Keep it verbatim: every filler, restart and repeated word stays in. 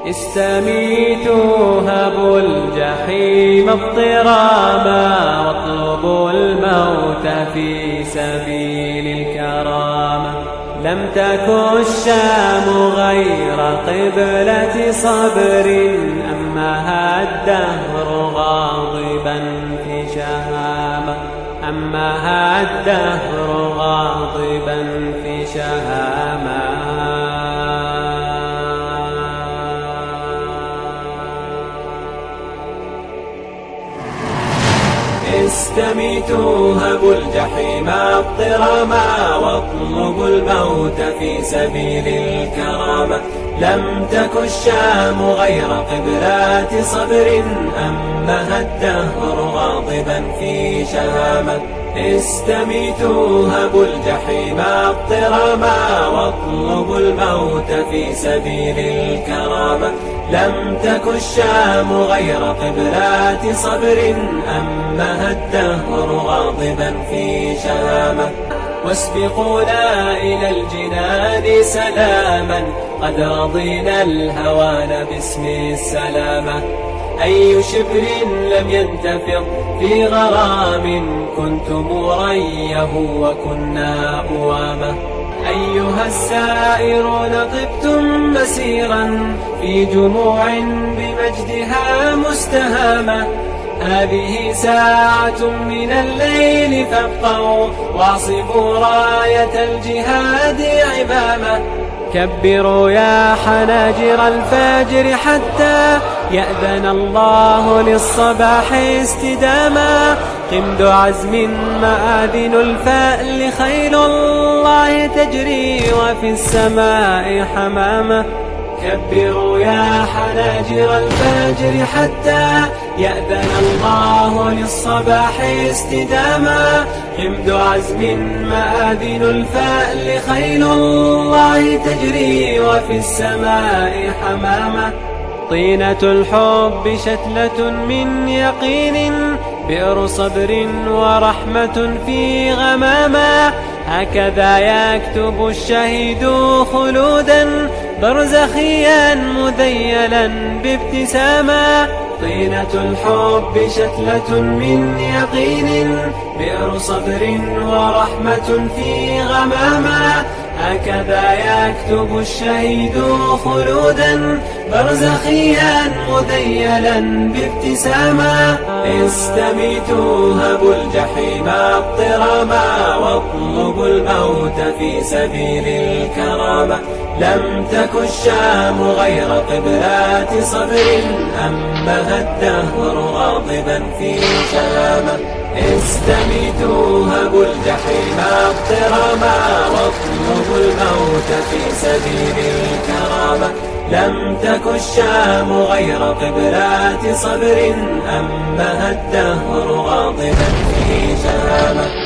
استميتوا هبوا الجحيم اضطراما واطلبوا الموت في سبيل الكرامة. لم تكن الشام غير قبلة صبر أمها الدهر غاضبا في شهامة أمها الدهر غاضبا في شهامة. استميتوا هبوا الجحيم اضطراما واطلبوا الموت في سبيل الكرامة. لم تك الشام غير قبلة صبر أمها الدهر غاضبا في شهامة. استميتوا هبوا الجحيم اضطراما واطلبوا الموت في سبيل الكرامة. لم تك الشام غير قبلة صبر أمها الدهر غاضبا في شهامة. واسبقونا إلى الجنان سلاما قد رضينا الهوان باسم السلامة. أي شبر لم ينتفض في غرام كنتم ريه وكنا أوامه. أيها السائرون طبتم مسيرا في جموع بمجدها مستهامة. هذه ساعة من الليل فابقوا واعصبوا راية الجهاد عمامة. كبروا يا حناجر الفاجر حتى يأذن الله للصباح استداما. قمد عزم مآذن الفأل خيل الله تجري وفي السماء حمامة. كبروا يا حناجر الفاجر حتى يأذن الله للصباح استداما. قمد عزم مآذن الفأل خيل الله تجري وفي السماء حمامة. طينة الحب شتلة من يقين بئر صبر ورحمة في غمامة. هكذا يكتب الشهيد خلودا برزخيا مذيلا بابتسامة. طينة الحب شتلة من يقين بئر صبر ورحمة في غمامة. هكذا يكتب الشهيد خلودا برزخيا مذيلا بابتسامة. استميتوا هبوا الجحيم اضطراما واطلبوا الموت في سبيل الكرامة. لم تك الشام غير قبلة صبر أمها الدهر غاضبا في شهامة. استميتوا هبوا الجحيم اضطراما واطلبوا الموت في سبيل الكرامة. لم تك الشام غير قبلة صبر أمها الدهر غاضبا في شهامة.